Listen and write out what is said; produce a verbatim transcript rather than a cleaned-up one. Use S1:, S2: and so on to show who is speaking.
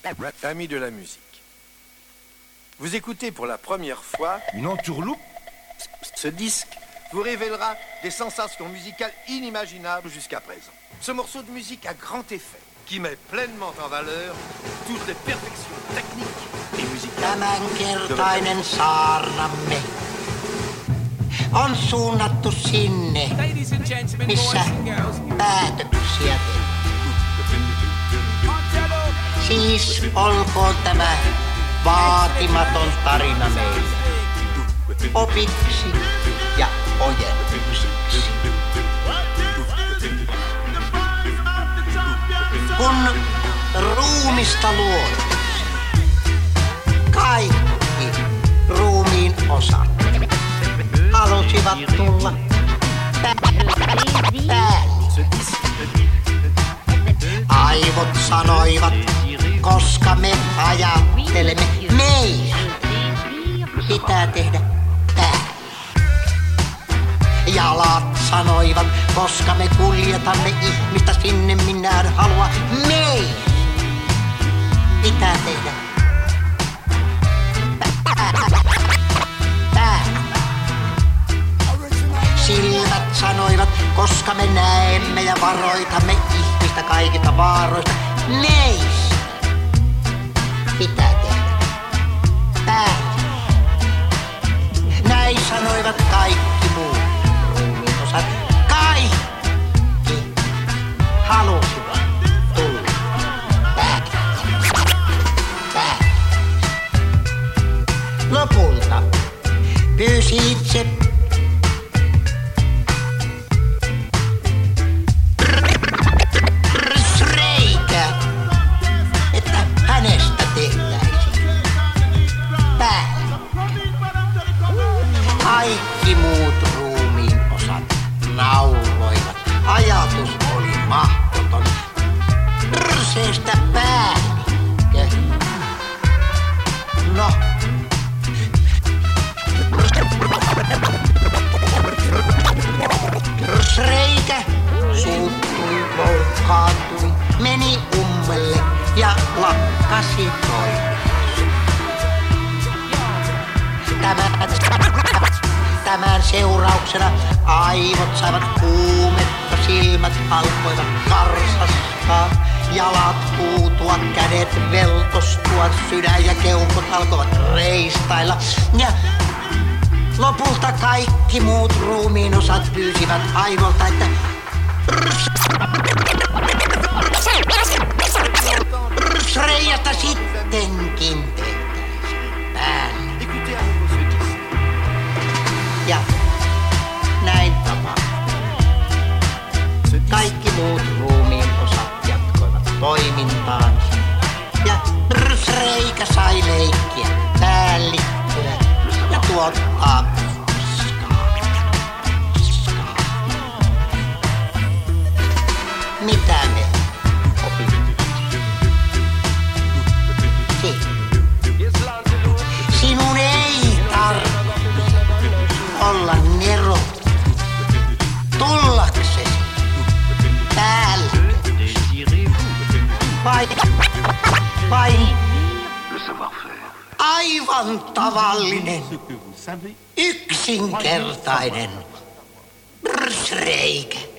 S1: Amis de la musique, vous écoutez pour la première fois
S2: une entourloupe.
S1: Ce disque vous révélera des sensations musicales inimaginables jusqu'à présent. Ce morceau de musique à grand effet, qui met pleinement en valeur toutes les perfections techniques et musicales.
S3: Tämänkertainen saarnamme on suunnattu sinne, missä päätöksiä tehdään. Siis olkoon tämä vaatimaton tarina meille opiksi ja ojennukseksi. Kun ruumista luotiin, kaikki ruumiin osat halusivat tulla päälle. Aivot sanoivat, koska me ajattelemme meistä, pitää tehdä päälle. Jalat sanoivat, koska me kuljetamme ihmistä sinne minä halua meistä, pitää tehdä päälle. Silmät sanoivat, koska me näemme ja varoitamme ihmistä kaikista vaaroista, meistä pitää tehdä päälle. Näin sanoivat kaikki muut ruumiin osat. Kaikki halusivat tulla päälle. Päälle. Lopulta pyysi itse reikä, että hänestä tehtäisiin päälle. Kaikki muut ruumiin osat nauloivat. Ajatus oli mahdoton. Rseestä päällikkö. No. Rsreikä suuttui, loukkaantui, meni ummelle ja lakkasi toimimasta. Tämän, tämän seurauksena aivot saivat kuumetta, silmät alkoivat karsastaa, jalat puutua, kädet veltostua, sydän ja keuhkot alkoivat reistailla. Ja lopulta kaikki muut ruumiin osat pyysivät aivolta, että rsreijasta sittenkin tehtäisiin päälle. Ja näin tapahtui. Kaikki muut ruumiin osat jatkoivat toimintaansa. Ja rsreikä sai leikkiä päällikköä ja tuottaa paskaa. Mitä me opimme? Si. Sinun ei tarvitse olla nero tullaksesi päälle. Vai, vai aivan tavallinen, yksinkertainen rsreikä.